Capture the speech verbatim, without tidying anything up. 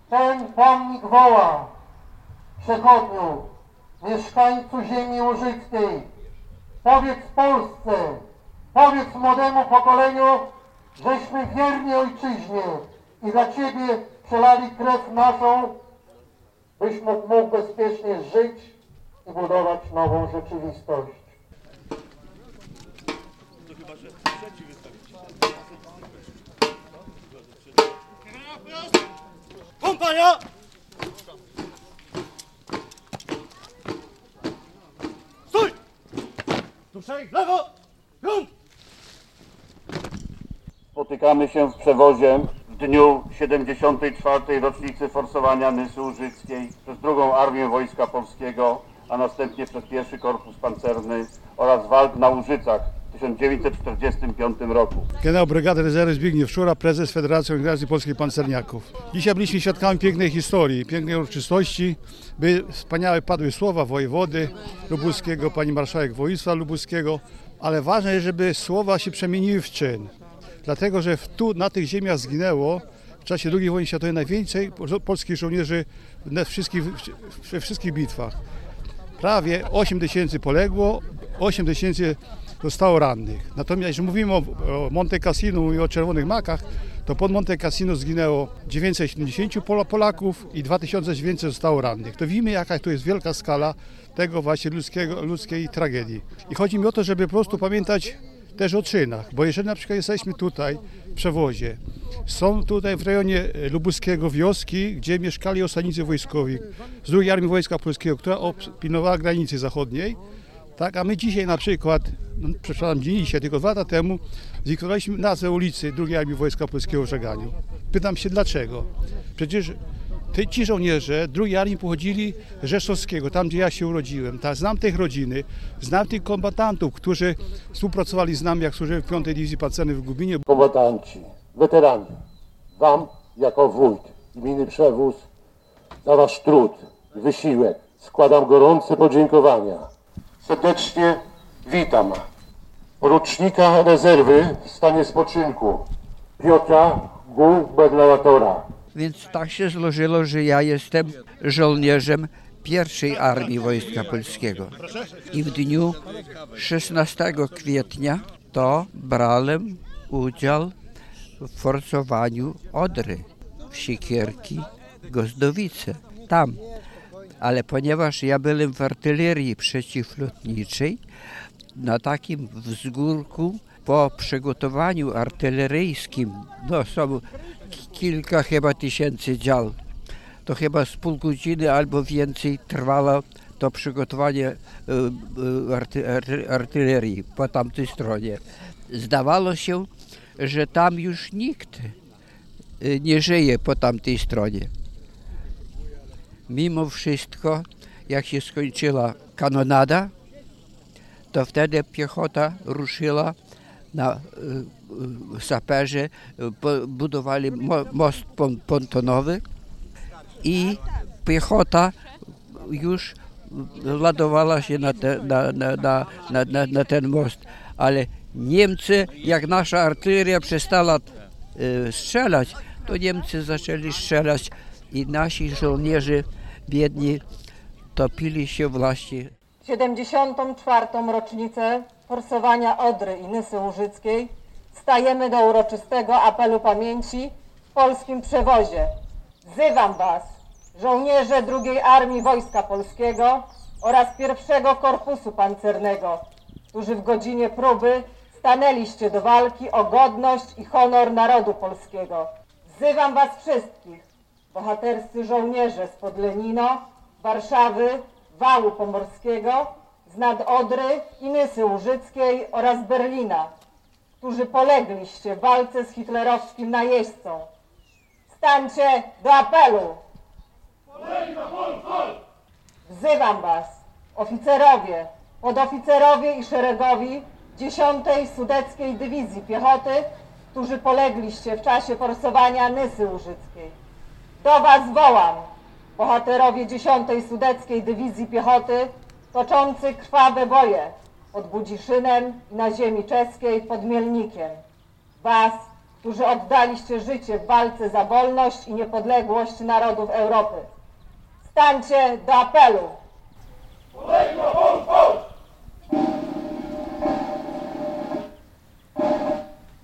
Ten pomnik woła: przechodniu, mieszkańcu ziemi łużyckiej, powiedz Polsce, powiedz młodemu pokoleniu, żeśmy wierni ojczyźnie i za Ciebie przelali krew naszą, byś mógł, mógł bezpiecznie żyć i budować nową rzeczywistość. Kompania! Stój! Duszej, lewo! Grunt! Spotykamy się w Przewozie w dniu siedemdziesiątej czwartej rocznicy forsowania Nysy Łużyckiej przez drugą Armię Wojska Polskiego, a następnie przez pierwszy Korpus Pancerny oraz walk na Łużycach w tysiąc dziewięćset czterdziestym piątym roku. Generał Brygady Rezerwy Zbigniew Szura, prezes Federacji Organizacji Polskich Pancerniaków. Dzisiaj byliśmy świadkami pięknej historii, pięknej uroczystości, by wspaniałe padły słowa wojewody lubuskiego, pani marszałek województwa lubuskiego, ale ważne jest, żeby słowa się przemieniły w czyn. Dlatego, że tu na tych ziemiach zginęło w czasie drugiej wojny światowej najwięcej polskich żołnierzy we wszystkich, we wszystkich bitwach. Prawie osiem tysięcy poległo, osiem tysięcy zostało rannych. Natomiast jeśli mówimy o, o Monte Cassino i o Czerwonych Makach, to pod Monte Cassino zginęło dziewięćset siedemdziesięciu Polaków i dwa tysiące dziewięćset zostało rannych. To widzimy, jaka to jest wielka skala tego właśnie ludzkiego, ludzkiej tragedii. I chodzi mi o to, żeby po prostu pamiętać też o czynach, bo jeżeli na przykład jesteśmy tutaj w Przewozie, są tutaj w rejonie lubuskiego wioski, gdzie mieszkali osadnicy wojskowi z drugiej Armii Wojska Polskiego, która pilnowała granicy zachodniej, tak, a my dzisiaj na przykład, no, przepraszam, nie dzisiaj, tylko dwa lata temu zlikwidowaliśmy nazwę ulicy drugiej Armii Wojska Polskiego w Żeganiu. Pytam się dlaczego. Przecież te, ci żołnierze drugiej Armii pochodzili z Rzeszowskiego, tam gdzie ja się urodziłem. Ta, znam tych rodziny, znam tych kombatantów, którzy współpracowali z nami, jak służyłem w piątej Dywizji Pancernej w Gubinie. Kombatanci, weterani, Wam jako wójt gminy Przewóz za Wasz trud i wysiłek składam gorące podziękowania. Serdecznie witam porucznika rezerwy w stanie spoczynku Piotra Gubernatora. Więc tak się złożyło, że ja jestem żołnierzem pierwszej Armii Wojska Polskiego. I w dniu szesnastego kwietnia to brałem udział w forsowaniu Odry w Siekierki, Gozdowice, tam. Ale ponieważ ja byłem w artylerii przeciwlotniczej, na takim wzgórku po przygotowaniu artyleryjskim, no są kilka chyba tysięcy dział, to chyba z pół godziny albo więcej trwało to przygotowanie arty, arty, artylerii po tamtej stronie. Zdawało się, że tam już nikt nie żyje po tamtej stronie. Mimo wszystko, jak się skończyła kanonada, to wtedy piechota ruszyła na y, saperzy, budowali most pontonowy i piechota już ładowała się na, te, na, na, na, na, na ten most. Ale Niemcy, jak nasza artyleria przestała y, strzelać, to Niemcy zaczęli strzelać i nasi żołnierze biedni topili się właśnie. siedemdziesiątą czwartą rocznicę forsowania Odry i Nysy Łużyckiej stajemy do uroczystego apelu pamięci w polskim Przewozie. Wzywam Was, żołnierze drugiej Armii Wojska Polskiego oraz pierwszego Korpusu Pancernego, którzy w godzinie próby stanęliście do walki o godność i honor narodu polskiego. Wzywam Was wszystkich, bohaterscy żołnierze spod Lenino, Warszawy, Wału Pomorskiego, z nad Odry i Nysy Łużyckiej oraz Berlina, którzy polegliście w walce z hitlerowskim najeźdźcą. Stańcie do apelu! Wzywam Was, oficerowie, podoficerowie i szeregowi dziesiątej Sudeckiej Dywizji Piechoty, którzy polegliście w czasie forsowania Nysy Łużyckiej. Do Was wołam, bohaterowie dziesiątej Sudeckiej Dywizji Piechoty, toczący krwawe boje pod Budziszynem i na ziemi czeskiej pod Mielnikiem. Was, którzy oddaliście życie w walce za wolność i niepodległość narodów Europy. Stańcie do apelu!